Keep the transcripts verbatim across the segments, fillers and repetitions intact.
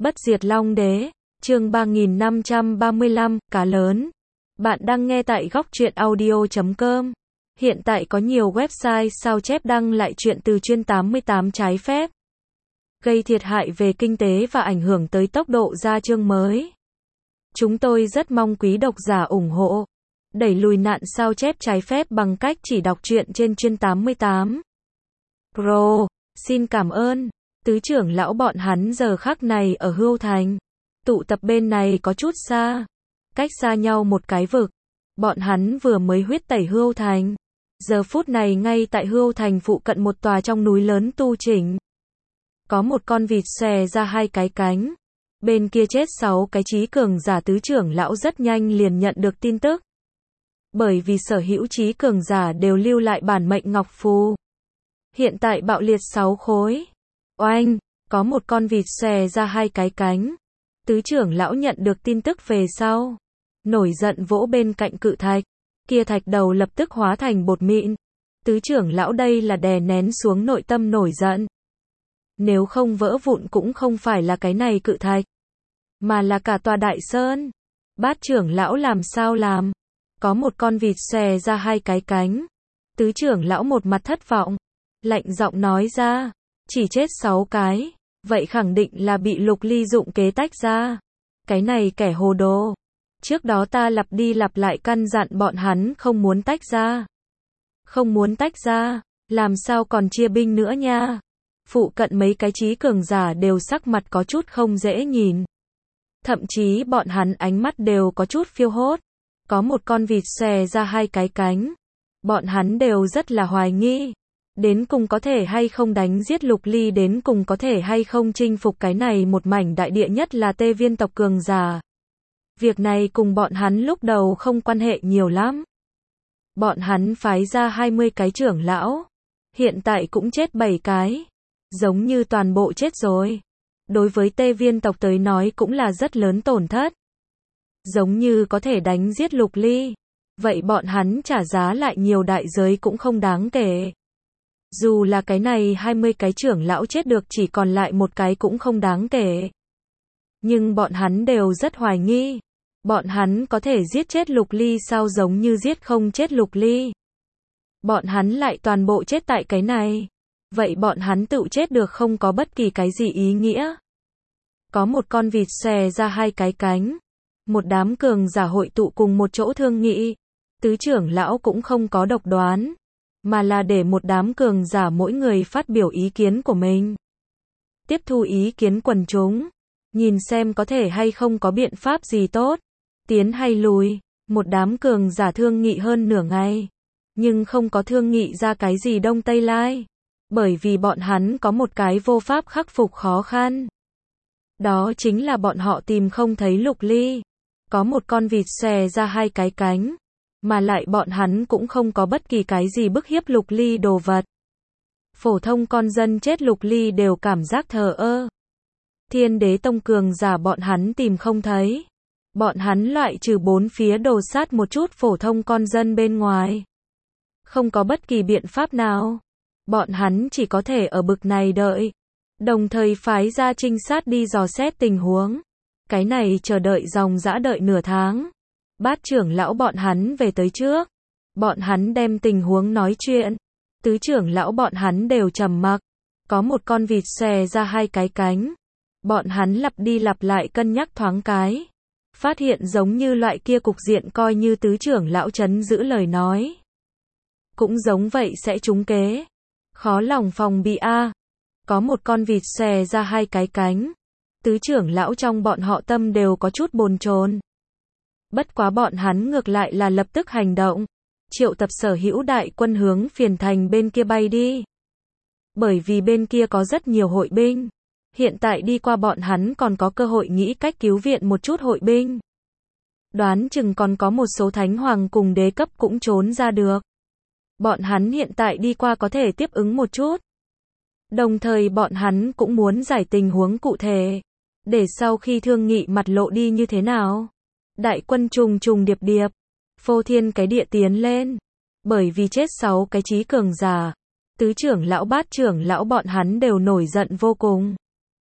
Bất diệt Long Đế, chương ba nghìn năm trăm ba mươi lăm, cá lớn. Bạn đang nghe tại góc truyện audio chấm com. Hiện tại có nhiều website sao chép đăng lại truyện từ chuyên tám mươi tám trái phép, gây thiệt hại về kinh tế và ảnh hưởng tới tốc độ ra chương mới. Chúng tôi rất mong quý độc giả ủng hộ, đẩy lùi nạn sao chép trái phép bằng cách chỉ đọc truyện trên chuyên tám mươi tám Pro. Xin cảm ơn. Tứ trưởng lão bọn hắn giờ khắc này ở Hưu Thành. Tụ tập bên này có chút xa, cách xa nhau một cái vực. Bọn hắn vừa mới huyết tẩy Hưu Thành. Giờ phút này ngay tại Hưu Thành phụ cận một tòa trong núi lớn tu chỉnh. Có một con vịt xòe ra hai cái cánh. Bên kia chết sáu cái trí cường giả. Tứ trưởng lão rất nhanh liền nhận được tin tức. Bởi vì sở hữu trí cường giả đều lưu lại bản mệnh ngọc phù. Hiện tại bạo liệt sáu khối. Oanh, có một con vịt xòe ra hai cái cánh. Tứ trưởng lão nhận được tin tức về sau, nổi giận vỗ bên cạnh cự thạch. Kia thạch đầu lập tức hóa thành bột mịn. Tứ trưởng lão đây là đè nén xuống nội tâm nổi giận. Nếu không vỡ vụn cũng không phải là cái này cự thạch, mà là cả tòa đại sơn. Bát trưởng lão làm sao làm? Có một con vịt xòe ra hai cái cánh. Tứ trưởng lão một mặt thất vọng, lạnh giọng nói ra, chỉ chết sáu cái, vậy khẳng định là bị Lục Ly dụng kế tách ra. Cái này kẻ hồ đồ. Trước đó ta lặp đi lặp lại căn dặn bọn hắn không muốn tách ra. Không muốn tách ra, làm sao còn chia binh nữa nha. Phụ cận mấy cái trí cường giả đều sắc mặt có chút không dễ nhìn. Thậm chí bọn hắn ánh mắt đều có chút phiêu hốt. Có một con vịt xòe ra hai cái cánh. Bọn hắn đều rất là hoài nghi. Đến cùng có thể hay không đánh giết Lục Ly, đến cùng có thể hay không chinh phục cái này một mảnh đại địa, nhất là Tê Viên tộc cường giả. Việc này cùng bọn hắn lúc đầu không quan hệ nhiều lắm. Bọn hắn phái ra hai mươi cái trưởng lão. Hiện tại cũng chết bảy cái. Giống như toàn bộ chết rồi. Đối với Tê Viên tộc tới nói cũng là rất lớn tổn thất. Giống như có thể đánh giết Lục Ly. Vậy bọn hắn trả giá lại nhiều đại giới cũng không đáng kể. Dù là cái này hai mươi cái trưởng lão chết được chỉ còn lại một cái cũng không đáng kể. Nhưng bọn hắn đều rất hoài nghi. Bọn hắn có thể giết chết Lục Ly sao, giống như giết không chết Lục Ly. Bọn hắn lại toàn bộ chết tại cái này. Vậy bọn hắn tự chết được không có bất kỳ cái gì ý nghĩa. Có một con vịt xòe ra hai cái cánh. Một đám cường giả hội tụ cùng một chỗ thương nghị. Tứ trưởng lão cũng không có độc đoán, mà là để một đám cường giả mỗi người phát biểu ý kiến của mình. Tiếp thu ý kiến quần chúng, nhìn xem có thể hay không có biện pháp gì tốt, tiến hay lùi. Một đám cường giả thương nghị hơn nửa ngày, nhưng không có thương nghị ra cái gì đông tây lai. Bởi vì bọn hắn có một cái vô pháp khắc phục khó khăn. Đó chính là bọn họ tìm không thấy Lục Ly. Có một con vịt xòe ra hai cái cánh. Mà lại bọn hắn cũng không có bất kỳ cái gì bức hiếp Lục Ly đồ vật. Phổ thông con dân chết Lục Ly đều cảm giác thờ ơ. Thiên Đế tông cường giả bọn hắn tìm không thấy. Bọn hắn loại trừ bốn phía đồ sát một chút phổ thông con dân bên ngoài. Không có bất kỳ biện pháp nào. Bọn hắn chỉ có thể ở bực này đợi. Đồng thời phái ra trinh sát đi dò xét tình huống. Cái này chờ đợi dòng dã đợi nửa tháng. Bát trưởng lão bọn hắn về tới trước. Bọn hắn đem tình huống nói chuyện. Tứ trưởng lão bọn hắn đều trầm mặc. Có một con vịt xòe ra hai cái cánh. Bọn hắn lặp đi lặp lại cân nhắc thoáng cái. Phát hiện giống như loại kia cục diện coi như tứ trưởng lão trấn giữ lời nói. Cũng giống vậy sẽ trúng kế. Khó lòng phòng bị a. Có một con vịt xòe ra hai cái cánh. Tứ trưởng lão trong bọn họ tâm đều có chút bồn chồn. Bất quá bọn hắn ngược lại là lập tức hành động. Triệu tập sở hữu đại quân hướng Phiền Thành bên kia bay đi. Bởi vì bên kia có rất nhiều hội binh. Hiện tại đi qua bọn hắn còn có cơ hội nghĩ cách cứu viện một chút hội binh. Đoán chừng còn có một số thánh hoàng cùng đế cấp cũng trốn ra được. Bọn hắn hiện tại đi qua có thể tiếp ứng một chút. Đồng thời bọn hắn cũng muốn giải tình huống cụ thể. Để sau khi thương nghị mặt lộ đi như thế nào. Đại quân trùng trùng điệp điệp, phô thiên cái địa tiến lên. Bởi vì chết sáu cái trí cường giả, tứ trưởng lão bát trưởng lão bọn hắn đều nổi giận vô cùng.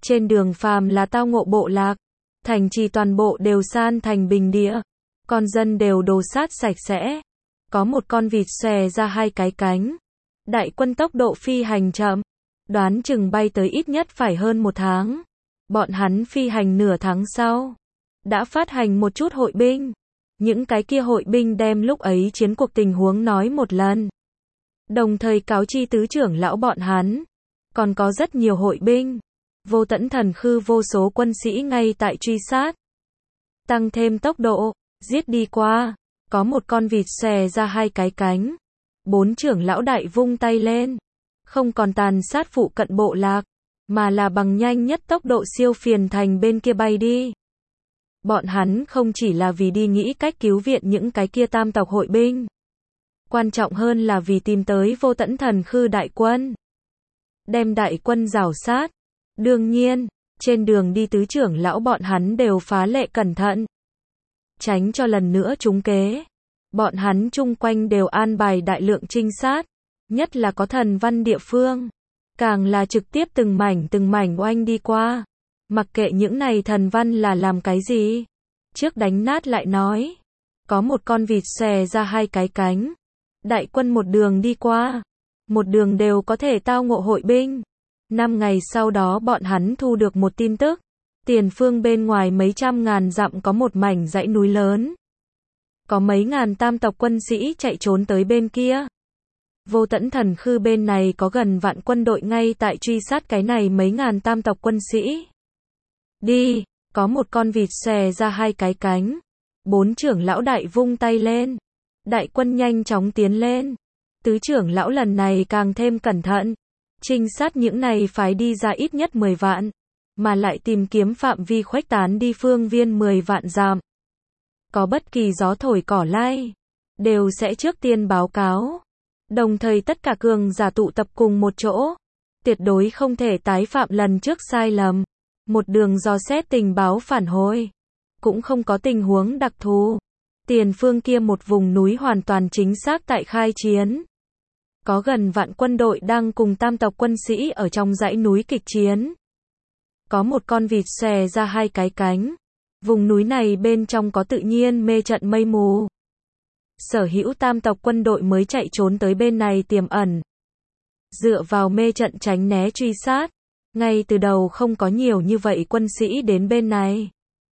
Trên đường phàm là tao ngộ bộ lạc, thành trì toàn bộ đều san thành bình địa, con dân đều đồ sát sạch sẽ. Có một con vịt xòe ra hai cái cánh. Đại quân tốc độ phi hành chậm, đoán chừng bay tới ít nhất phải hơn một tháng. Bọn hắn phi hành nửa tháng sau, đã phát hành một chút hội binh. Những cái kia hội binh đem lúc ấy chiến cuộc tình huống nói một lần. Đồng thời cáo chi tứ trưởng lão bọn hắn. Còn có rất nhiều hội binh. Vô Tẫn Thần Khư vô số quân sĩ ngay tại truy sát. Tăng thêm tốc độ, giết đi qua. Có một con vịt xòe ra hai cái cánh. Bốn trưởng lão đại vung tay lên. Không còn tàn sát phụ cận bộ lạc, mà là bằng nhanh nhất tốc độ siêu phiền thành bên kia bay đi. Bọn hắn không chỉ là vì đi nghĩ cách cứu viện những cái kia tam tộc hội binh. Quan trọng hơn là vì tìm tới Vô Tẫn Thần Khư đại quân. Đem đại quân rào sát. Đương nhiên, trên đường đi tứ trưởng lão bọn hắn đều phá lệ cẩn thận. Tránh cho lần nữa trúng kế. Bọn hắn chung quanh đều an bài đại lượng trinh sát. Nhất là có thần văn địa phương. Càng là trực tiếp từng mảnh từng mảnh oanh đi qua. Mặc kệ những này thần văn là làm cái gì. Trước đánh nát lại nói. Có một con vịt xòe ra hai cái cánh. Đại quân một đường đi qua. Một đường đều có thể tao ngộ hội binh. Năm ngày sau đó bọn hắn thu được một tin tức. Tiền phương bên ngoài mấy trăm ngàn dặm có một mảnh dãy núi lớn. Có mấy ngàn tam tộc quân sĩ chạy trốn tới bên kia. Vô Tẫn Thần Khư bên này có gần vạn quân đội ngay tại truy sát cái này mấy ngàn tam tộc quân sĩ. Đi, có một con vịt xòe ra hai cái cánh. Bốn trưởng lão đại vung tay lên. Đại quân nhanh chóng tiến lên. Tứ trưởng lão lần này càng thêm cẩn thận. Trinh sát những này phải đi ra ít nhất mười vạn. Mà lại tìm kiếm phạm vi khuếch tán đi phương viên mười vạn dặm. Có bất kỳ gió thổi cỏ lay, đều sẽ trước tiên báo cáo. Đồng thời tất cả cường giả tụ tập cùng một chỗ. Tuyệt đối không thể tái phạm lần trước sai lầm. Một đường dò xét tình báo phản hồi. Cũng không có tình huống đặc thù. Tiền phương kia một vùng núi hoàn toàn chính xác tại khai chiến. Có gần vạn quân đội đang cùng tam tộc quân sĩ ở trong dãy núi kịch chiến. Có một con vịt xòe ra hai cái cánh. Vùng núi này bên trong có tự nhiên mê trận mây mù. Sở hữu tam tộc quân đội mới chạy trốn tới bên này tiềm ẩn. Dựa vào mê trận tránh né truy sát. Ngay từ đầu không có nhiều như vậy quân sĩ đến bên này.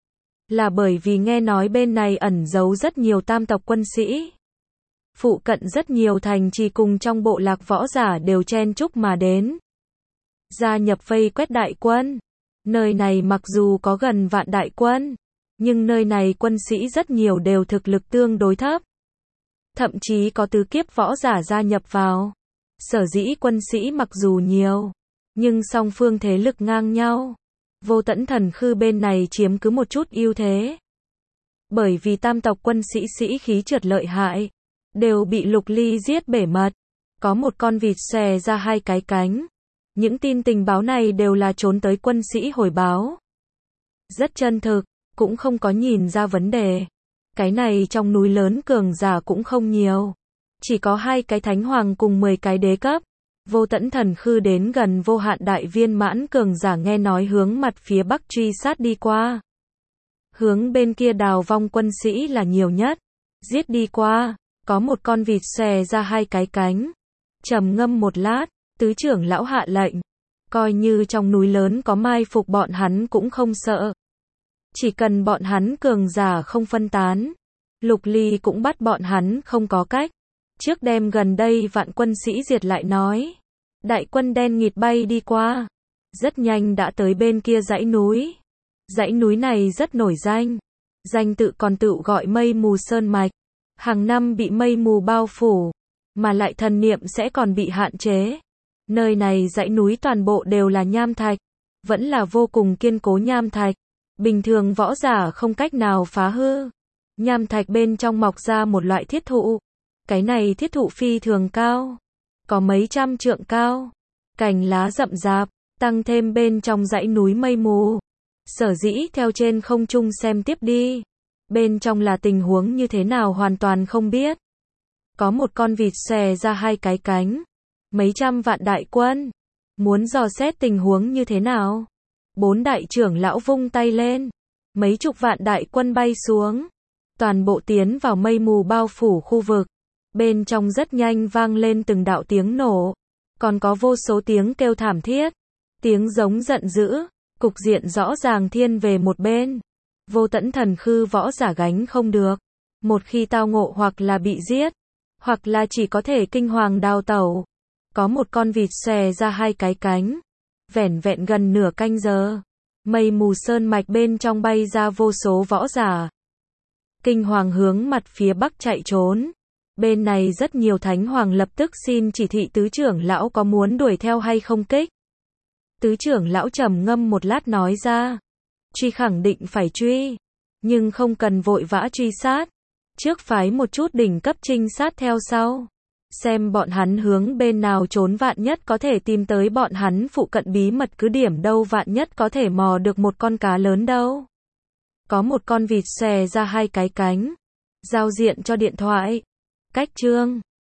Là bởi vì nghe nói bên này ẩn giấu rất nhiều tam tộc quân sĩ. Phụ cận rất nhiều thành trì cùng trong bộ lạc võ giả đều chen chúc mà đến. Gia nhập vây quét đại quân. Nơi này mặc dù có gần vạn đại quân, nhưng nơi này quân sĩ rất nhiều đều thực lực tương đối thấp. Thậm chí có tứ kiếp võ giả gia nhập vào. Sở dĩ quân sĩ mặc dù nhiều, nhưng song phương thế lực ngang nhau. Vô Tẫn Thần Khư bên này chiếm cứ một chút ưu thế. Bởi vì tam tộc quân sĩ sĩ khí trượt lợi hại, đều bị Lục Ly giết bể mật. Có một con vịt xòe ra hai cái cánh. Những tin tình báo này đều là trốn tới quân sĩ hồi báo. Rất chân thực, cũng không có nhìn ra vấn đề. Cái này trong núi lớn cường giả cũng không nhiều. Chỉ có hai cái thánh hoàng cùng mười cái đế cấp. Vô Tẫn Thần Khư đến gần vô hạn đại viên mãn cường giả nghe nói hướng mặt phía bắc truy sát đi qua. Hướng bên kia đào vong quân sĩ là nhiều nhất. Giết đi qua, có một con vịt xòe ra hai cái cánh. Trầm ngâm một lát, tứ trưởng lão hạ lệnh. Coi như trong núi lớn có mai phục bọn hắn cũng không sợ. Chỉ cần bọn hắn cường giả không phân tán. Lục Ly cũng bắt bọn hắn không có cách. Trước đêm gần đây vạn quân sĩ diệt lại nói. Đại quân đen nghịt bay đi qua. Rất nhanh đã tới bên kia dãy núi. Dãy núi này rất nổi danh. Danh tự còn tự gọi mây mù sơn mạch. Hàng năm bị mây mù bao phủ. Mà lại thần niệm sẽ còn bị hạn chế. Nơi này dãy núi toàn bộ đều là nham thạch. Vẫn là vô cùng kiên cố nham thạch. Bình thường võ giả không cách nào phá hư. Nham thạch bên trong mọc ra một loại thiết thụ. Cái này thiết thụ phi thường cao. Có mấy trăm trượng cao. Cành lá rậm rạp. Tăng thêm bên trong dãy núi mây mù. Sở dĩ theo trên không trung xem tiếp đi. Bên trong là tình huống như thế nào hoàn toàn không biết. Có một con vịt xòe ra hai cái cánh. Mấy trăm vạn đại quân. Muốn dò xét tình huống như thế nào? Bốn đại trưởng lão vung tay lên. Mấy chục vạn đại quân bay xuống. Toàn bộ tiến vào mây mù bao phủ khu vực. Bên trong rất nhanh vang lên từng đạo tiếng nổ. Còn có vô số tiếng kêu thảm thiết. Tiếng giống giận dữ. Cục diện rõ ràng thiên về một bên. Vô tẫn thần khư võ giả gánh không được. Một khi tao ngộ hoặc là bị giết, hoặc là chỉ có thể kinh hoàng đào tẩu. Có một con vịt xòe ra hai cái cánh. Vẻn vẹn gần nửa canh giờ. Mây mù sơn mạch bên trong bay ra vô số võ giả. Kinh hoàng hướng mặt phía bắc chạy trốn. Bên này rất nhiều thánh hoàng lập tức xin chỉ thị tứ trưởng lão có muốn đuổi theo hay không kích. Tứ trưởng lão trầm ngâm một lát nói ra. Truy khẳng định phải truy. Nhưng không cần vội vã truy sát. Trước phái một chút đỉnh cấp trinh sát theo sau. Xem bọn hắn hướng bên nào trốn, vạn nhất có thể tìm tới bọn hắn phụ cận bí mật cứ điểm đâu, vạn nhất có thể mò được một con cá lớn đâu. Có một con vịt xòe ra hai cái cánh. Giao diện cho điện thoại. Cách chương